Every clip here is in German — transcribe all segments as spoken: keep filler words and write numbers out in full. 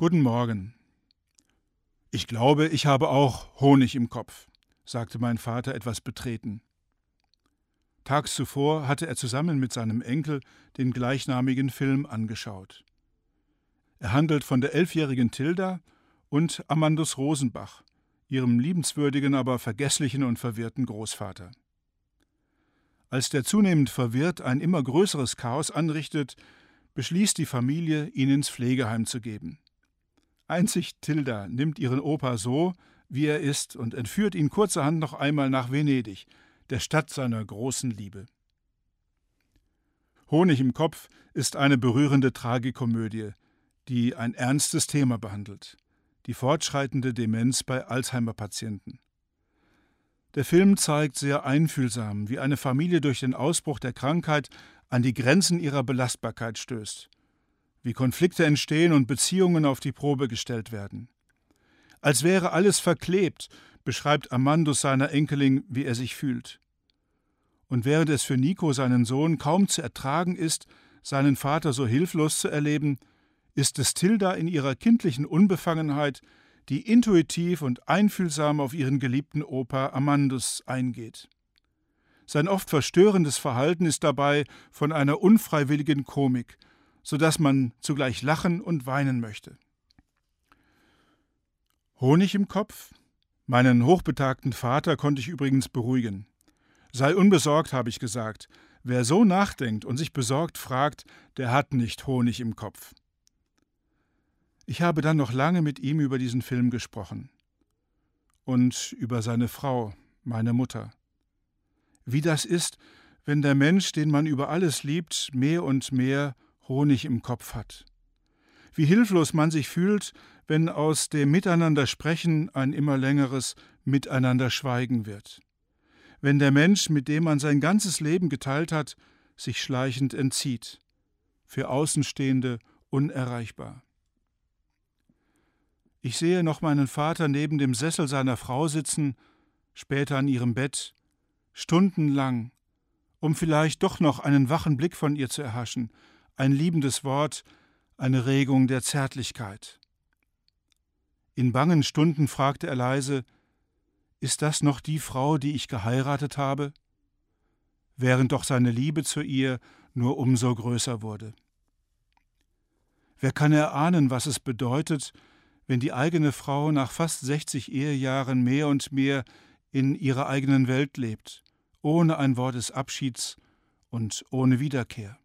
Guten Morgen. Ich glaube, ich habe auch Honig im Kopf, sagte mein Vater etwas betreten. Tags zuvor hatte er zusammen mit seinem Enkel den gleichnamigen Film angeschaut. Er handelt von der elfjährigen Tilda und Amandus Rosenbach, ihrem liebenswürdigen, aber vergesslichen und verwirrten Großvater. Als der zunehmend verwirrt ein immer größeres Chaos anrichtet, beschließt die Familie, ihn ins Pflegeheim zu geben. Einzig Tilda nimmt ihren Opa so, wie er ist, und entführt ihn kurzerhand noch einmal nach Venedig, der Stadt seiner großen Liebe. Honig im Kopf ist eine berührende Tragikomödie, die ein ernstes Thema behandelt: die fortschreitende Demenz bei Alzheimer-Patienten. Der Film zeigt sehr einfühlsam, wie eine Familie durch den Ausbruch der Krankheit an die Grenzen ihrer Belastbarkeit stößt, wie Konflikte entstehen und Beziehungen auf die Probe gestellt werden. Als wäre alles verklebt, beschreibt Amandus seiner Enkelin, wie er sich fühlt. Und während es für Nico, seinen Sohn, kaum zu ertragen ist, seinen Vater so hilflos zu erleben, ist es Tilda in ihrer kindlichen Unbefangenheit, die intuitiv und einfühlsam auf ihren geliebten Opa Amandus eingeht. Sein oft verstörendes Verhalten ist dabei von einer unfreiwilligen Komik, so dass man zugleich lachen und weinen möchte. Honig im Kopf? Meinen hochbetagten Vater konnte ich übrigens beruhigen. Sei unbesorgt, habe ich gesagt. Wer so nachdenkt und sich besorgt fragt, der hat nicht Honig im Kopf. Ich habe dann noch lange mit ihm über diesen Film gesprochen. Und über seine Frau, meine Mutter. Wie das ist, wenn der Mensch, den man über alles liebt, mehr und mehr Honig im Kopf hat. Wie hilflos man sich fühlt, wenn aus dem Miteinander-Sprechen ein immer längeres Miteinander-Schweigen wird. Wenn der Mensch, mit dem man sein ganzes Leben geteilt hat, sich schleichend entzieht. Für Außenstehende unerreichbar. Ich sehe noch meinen Vater neben dem Sessel seiner Frau sitzen, später an ihrem Bett, stundenlang, um vielleicht doch noch einen wachen Blick von ihr zu erhaschen, ein liebendes Wort, eine Regung der Zärtlichkeit. In bangen Stunden fragte er leise: Ist das noch die Frau, die ich geheiratet habe? Während doch seine Liebe zu ihr nur umso größer wurde. Wer kann erahnen, was es bedeutet, wenn die eigene Frau nach fast sechzig Ehejahren mehr und mehr in ihrer eigenen Welt lebt, ohne ein Wort des Abschieds und ohne Wiederkehr?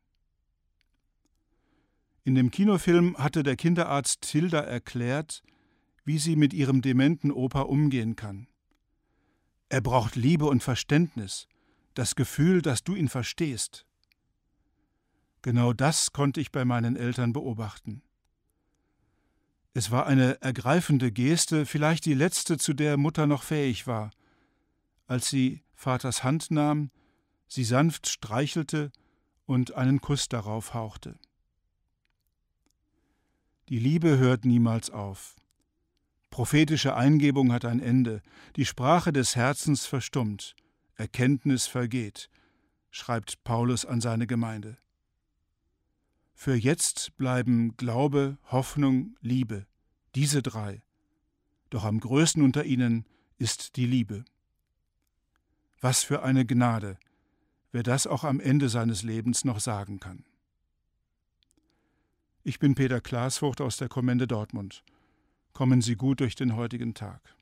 In dem Kinofilm hatte der Kinderarzt Tilda erklärt, wie sie mit ihrem dementen Opa umgehen kann. Er braucht Liebe und Verständnis, das Gefühl, dass du ihn verstehst. Genau das konnte ich bei meinen Eltern beobachten. Es war eine ergreifende Geste, vielleicht die letzte, zu der Mutter noch fähig war, als sie Vaters Hand nahm, sie sanft streichelte und einen Kuss darauf hauchte. Die Liebe hört niemals auf. Prophetische Eingebung hat ein Ende, die Sprache des Herzens verstummt, Erkenntnis vergeht, schreibt Paulus an seine Gemeinde. Für jetzt bleiben Glaube, Hoffnung, Liebe, diese drei. Doch am größten unter ihnen ist die Liebe. Was für eine Gnade, wer das auch am Ende seines Lebens noch sagen kann. Ich bin Peter Klaasvogt aus der Kommende Dortmund. Kommen Sie gut durch den heutigen Tag.